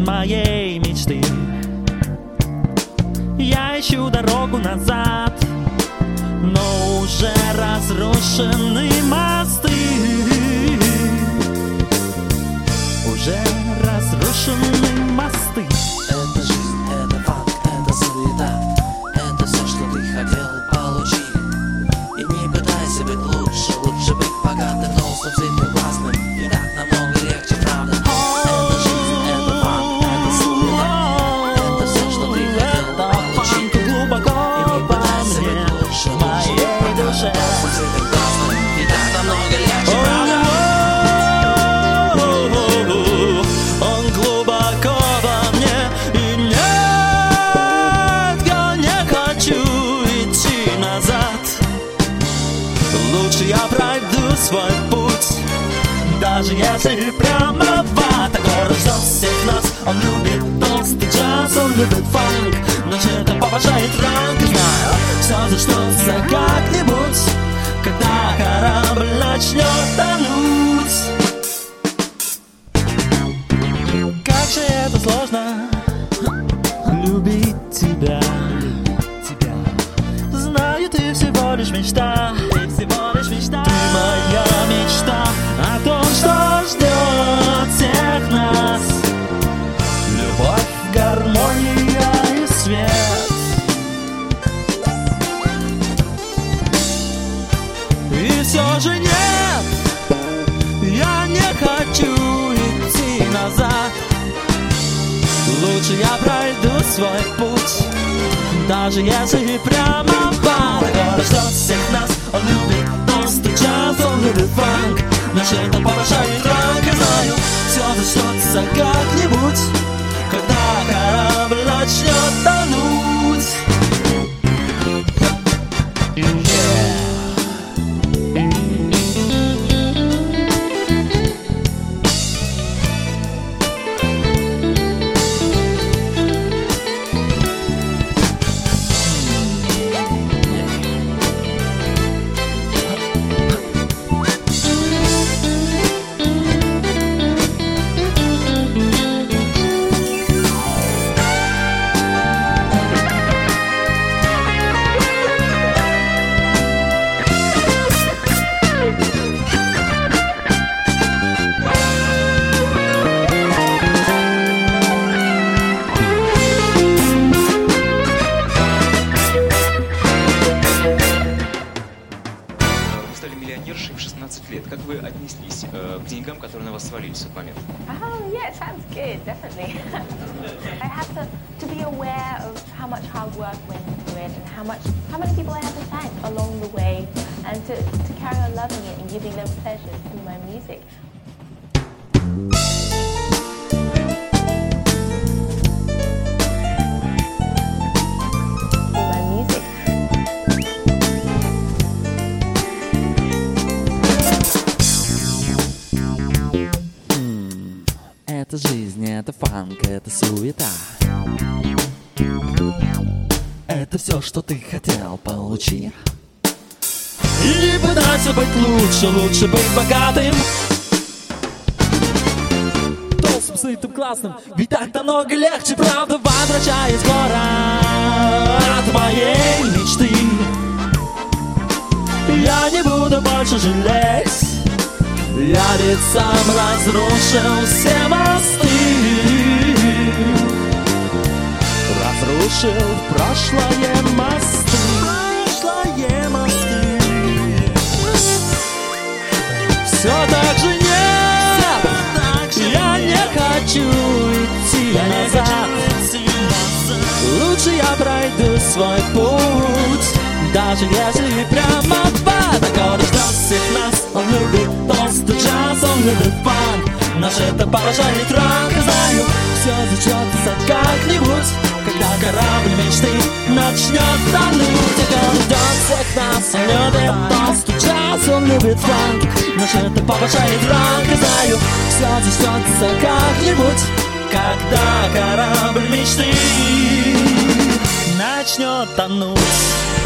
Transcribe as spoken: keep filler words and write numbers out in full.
моей мечты. Я ищу дорогу назад, но уже разрушены мосты. Уже разрушены мосты. Это жизнь, это фанк, это суета. Это все, что ты хотел получить. И не пытайся быть лучше, лучше быть богатым, толстым, сильным, классным. И так намного легче, правда. Это жизнь, это фанк, это суета. Это все, что ты хотел получить. И не пытайся быть лучше, лучше быть богатым, толстым, сильным, классным. И так намного легче, правда. Я пройду свой путь, даже если прямо в ад. Город ждет всех нас. Он любит толстый джаз, он любит фанк, но это повышает ранг. И знаю, все зачнется как-нибудь, когда корабль начнет тонуть. Как же это сложно любить тебя. Знаю, ты всего лишь мечта. Ты моя мечта о том, что ждет всех нас. Любовь, гармония и свет. И все же нет, я не хочу идти назад. Лучше я пройду свой путь, даже если прямо в ад. Город ждет всех нас. Он любит толстый джаз, он любит фанк, наш это повышает ранг. И знаю, все зачнется как-нибудь, когда корабль начнет тонуть. Как вы отнеслись э, к деньгам, которые на вас свалились в тот момент? Oh, yeah, it sounds good, definitely. I had to, to be aware of how much hard work went into it and how much, how many people I had to thank along the way, and to, to carry on loving it and giving them pleasure through my music. Это жизнь, это фанк, это суета. Это все, что ты хотел, получи. И не пытайся быть лучше, лучше быть богатым, толстым, сытым, классным. Ведь так намного легче, правда. Возвращаясь в город от моей мечты, я не буду больше жалеть. Я ведь сам разрушил все мосты, разрушил прошлое мосты, прошлое мосты. Все так же нет, я не хочу идти назад. Лучше я пройду свой путь, даже если прямо в ад. Город ждет всех нас. Он любит толстый джаз, он любит фанк, наш это поражает ранг. И знаю, все зачнется как-нибудь, когда корабль мечты начнет тонуть. И город ждет всех нас. Он любит толстый джаз, он любит фанк, наш это повышает ранг. И знаю, все зачнется как-нибудь, когда корабль мечты начнет тонуть.